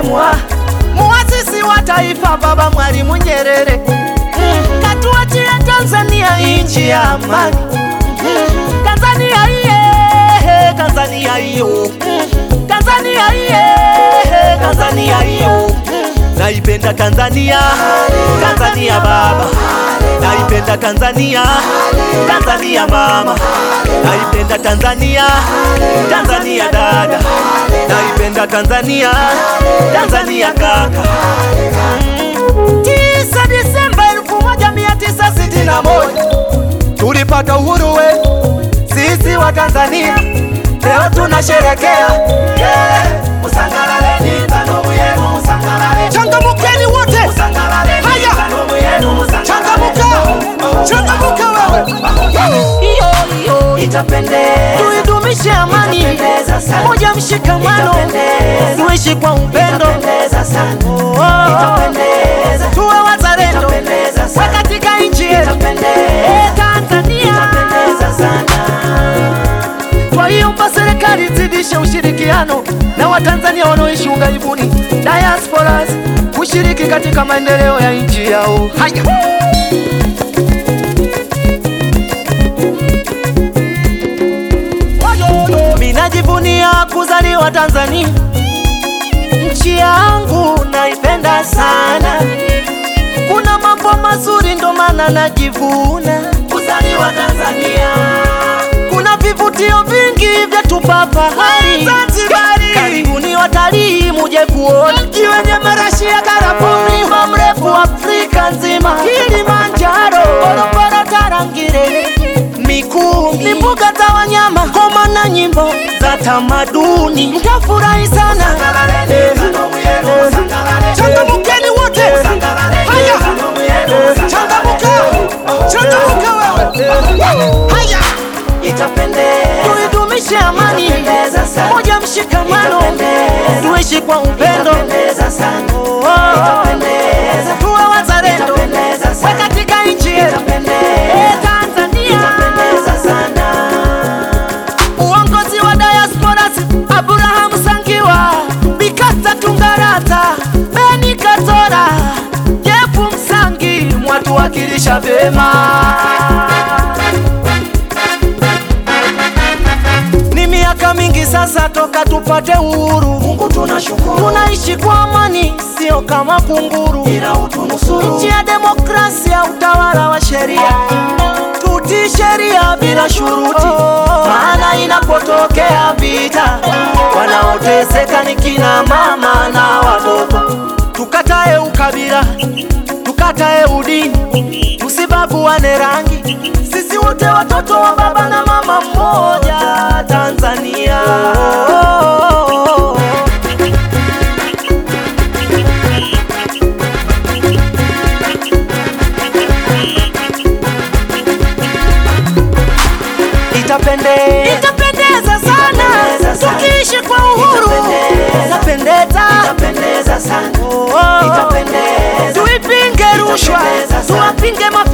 muasisi wa taifa Baba Mwalimu Nyerere, katuachia Tanzania nchi ya amani. Tanzania iye, Tanzania iyo, Tanzania iye, Tanzania iyo. Naipenda Tanzania, Tanzania baba. Naipenda Tanzania, Tanzania mama. Naipenda Tanzania, Tanzania dada. Naipenda Tanzania, Tanzania kaka. 9 Disemba 1961 tulipata uhuru wetu sisi wa Tanzania. Leo tunasherekea, usangalaleni tanomu yenu, usangalaleni. Changamukeni wote, haya, changamuka, changamuka wewe. Iyo, itapendeza, tuidumishe amani, moja mshikamano, tuishi kwa upendo, tuwe wazalendo katika nchi yetu Tanzania. Kwa hiyo serikali zidishe ushirikiano na Watanzania wanaoishi ughaibuni, diasporas, kushiriki katika maendeleo ya nchi yao. Haya, minajivunia kuzaliwa Tanzania, nchi yangu naipenda sana. Kuna mambo mazuri ndo maana najivuna kuzaliwa Tanzania. Kuna vivutio vingi vya tupa fahari Zanzibari. Karibuni watalii muje kuona mji wenye marashi ya karafuu, mlima mrefu Afrika nzima, Kilimanjaro, Ngorongoro, Tarangire, Mikumi, mbuga za wanyama, ngoma na nyimbo za tamaduni. Mtafurahi sana, changamukeni wote, haya, changamuka, changamuka wewe. Haya, itapendeza, tuidumishe amani, moja mshikamano, tuishi kwa upendo, tuwe wazalendo katika nchi yetu Tanzania. Uongozi wa diasporas, Abraham Sangiwa, Bikata Tungarata, Beni Katora, Jefu Msangi, mwatuwakilisha vyema. Ni miaka mingi sasa toka tupate uhuru, Mungu tunashukuru. Tunaishi kwa amani, sio kama kunguru, ila utunusuru. Nchi ya demokrasia, utawala wa sheria, tutii sheria bila shuruti. Maana inapotokea vita, wanaoteseka ni kina mama na watoto. Tukatae ukabila, tukatae udini, tusibaguane rangi, sisi wote watoto wa baba na mama mmoja Tanzania. Itapendeza sana tukiishi kwa uhuru. Itapendeza sana, tuipinge rushwa, tuwapinge